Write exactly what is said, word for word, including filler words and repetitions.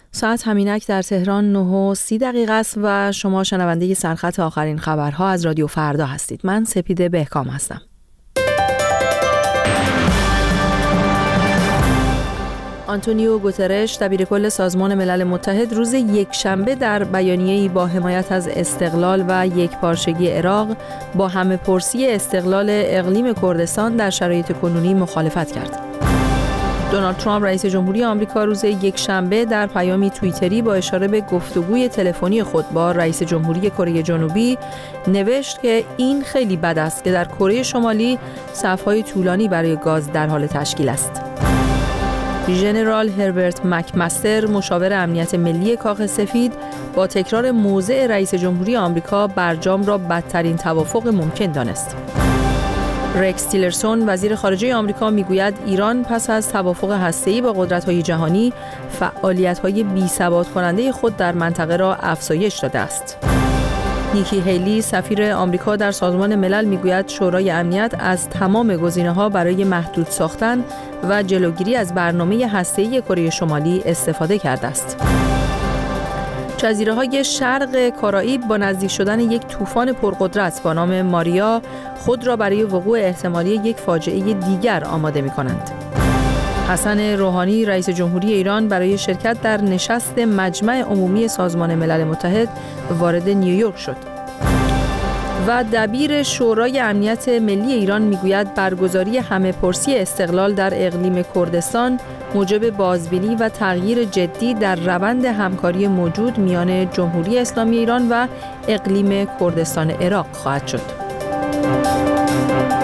ساعت همینک در تهران نه و سی دقیقه است و شما شنونده سرخط آخرین خبرها از رادیو فردا هستید. من سپیده بهکام هستم. آنتونیو گوترش دبیرکل سازمان ملل متحد روز یکشنبه در بیانیه‌ای با حمایت از استقلال و یکپارچگی عراق با همه‌پرسی استقلال اقلیم کردستان در شرایط کنونی مخالفت کرد. دونالد ترامپ رئیس جمهوری آمریکا روز یکشنبه در پیامی توییتری با اشاره به گفتگوی تلفنی خود با رئیس جمهوری کره جنوبی نوشت که این خیلی بد است که در کره شمالی صف‌های طولانی برای گاز در حال تشکیل است. ژنرال هربرت مکمستر مشاور امنیت ملی کاخ سفید با تکرار موضع رئیس جمهوری آمریکا برجام را بدترین توافق ممکن دانست. رکس تیلرسون وزیر خارجه آمریکا میگوید ایران پس از توافق هسته‌ای با قدرت‌های جهانی فعالیت‌های بی‌ثبات کننده خود در منطقه را افزایش داده است. نیکی هیلی سفیر آمریکا در سازمان ملل میگوید شورای امنیت از تمام گزینه‌ها برای محدود ساختن و جلوگیری از برنامه هسته‌ای کره شمالی استفاده کرده است. جزیره‌های شرق کارائیب با نزدیک شدن یک طوفان پرقدرت با نام ماریا خود را برای وقوع احتمالی یک فاجعه دیگر آماده می‌کنند. حسن روحانی رئیس جمهوری ایران برای شرکت در نشست مجمع عمومی سازمان ملل متحد وارد نیویورک شد. و دبیر شورای امنیت ملی ایران میگوید برگزاری همه‌پرسی استقلال در اقلیم کردستان موجب بازبینی و تغییر جدی در روند همکاری موجود میان جمهوری اسلامی ایران و اقلیم کردستان عراق خواهد شد.